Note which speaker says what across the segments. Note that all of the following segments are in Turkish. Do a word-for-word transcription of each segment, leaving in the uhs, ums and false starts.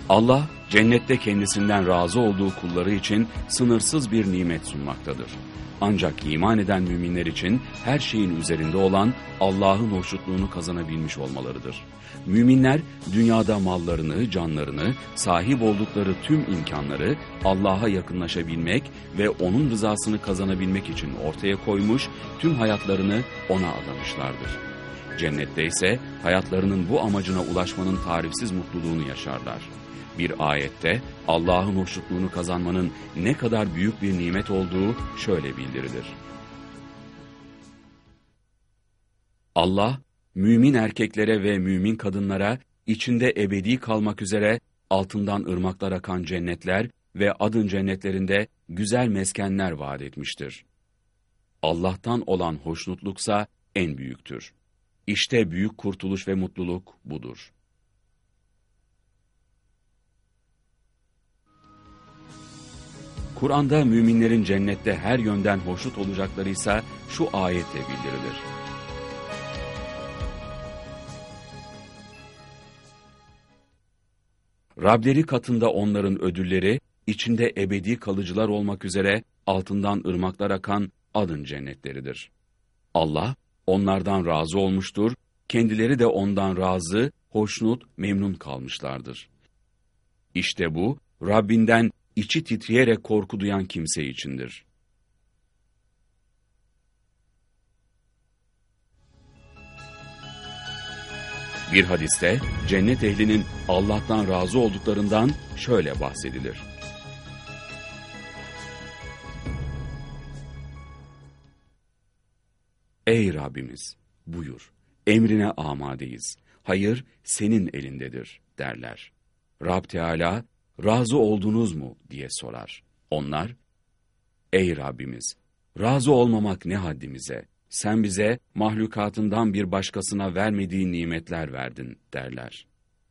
Speaker 1: Allah, cennette kendisinden razı olduğu kulları için sınırsız bir nimet sunmaktadır. Ancak iman eden müminler için her şeyin üzerinde olan Allah'ın hoşnutluğunu kazanabilmiş olmalarıdır. Müminler dünyada mallarını, canlarını, sahip oldukları tüm imkanları Allah'a yakınlaşabilmek ve O'nun rızasını kazanabilmek için ortaya koymuş, tüm hayatlarını O'na adamışlardır. Cennette ise hayatlarının bu amacına ulaşmanın tarifsiz mutluluğunu yaşarlar. Bir ayette Allah'ın hoşnutluğunu kazanmanın ne kadar büyük bir nimet olduğu şöyle bildirilir. Allah, mümin erkeklere ve mümin kadınlara içinde ebedi kalmak üzere altından ırmaklar akan cennetler ve adın cennetlerinde güzel meskenler vaat etmiştir. Allah'tan olan hoşnutluksa en büyüktür. İşte büyük kurtuluş ve mutluluk budur. Kur'an'da müminlerin cennette her yönden hoşnut olacaklarıysa şu ayetle bildirilir. Rableri katında onların ödülleri, içinde ebedi kalıcılar olmak üzere altından ırmaklar akan adın cennetleridir. Allah onlardan razı olmuştur, kendileri de ondan razı, hoşnut, memnun kalmışlardır. İşte bu, Rabbinden içi titreyerek korku duyan kimse içindir. Bir hadiste cennet ehlinin Allah'tan razı olduklarından şöyle bahsedilir. Ey Rabbimiz, buyur, emrine amadeyiz, hayır senin elindedir derler. Rab Teala, razı oldunuz mu diye sorar. Onlar, ey Rabbimiz, razı olmamak ne haddimize, sen bize mahlukatından bir başkasına vermediğin nimetler verdin derler.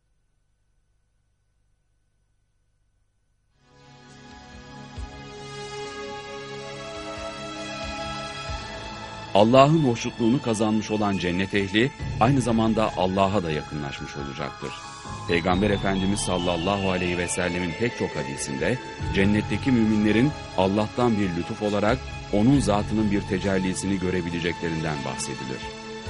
Speaker 1: Allah'ın hoşnutluğunu kazanmış olan cennet ehli, aynı zamanda Allah'a da yakınlaşmış olacaktır. Peygamber Efendimiz sallallahu aleyhi ve sellemin pek çok hadisinde, cennetteki müminlerin Allah'tan bir lütuf olarak O'nun zatının bir tecellisini görebileceklerinden bahsedilir.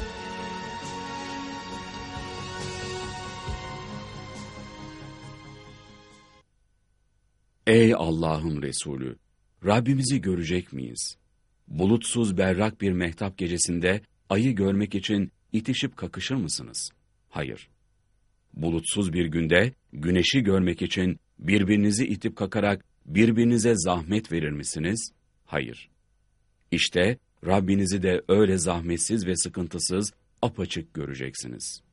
Speaker 1: Ey Allah'ın Resulü! Rabbimizi görecek miyiz? Bulutsuz berrak bir mehtap gecesinde ayı görmek için itişip kakışır mısınız? Hayır. Bulutsuz bir günde güneşi görmek için birbirinizi itip kakarak birbirinize zahmet verir misiniz? Hayır. İşte Rabbinizi de öyle zahmetsiz ve sıkıntısız, apaçık göreceksiniz.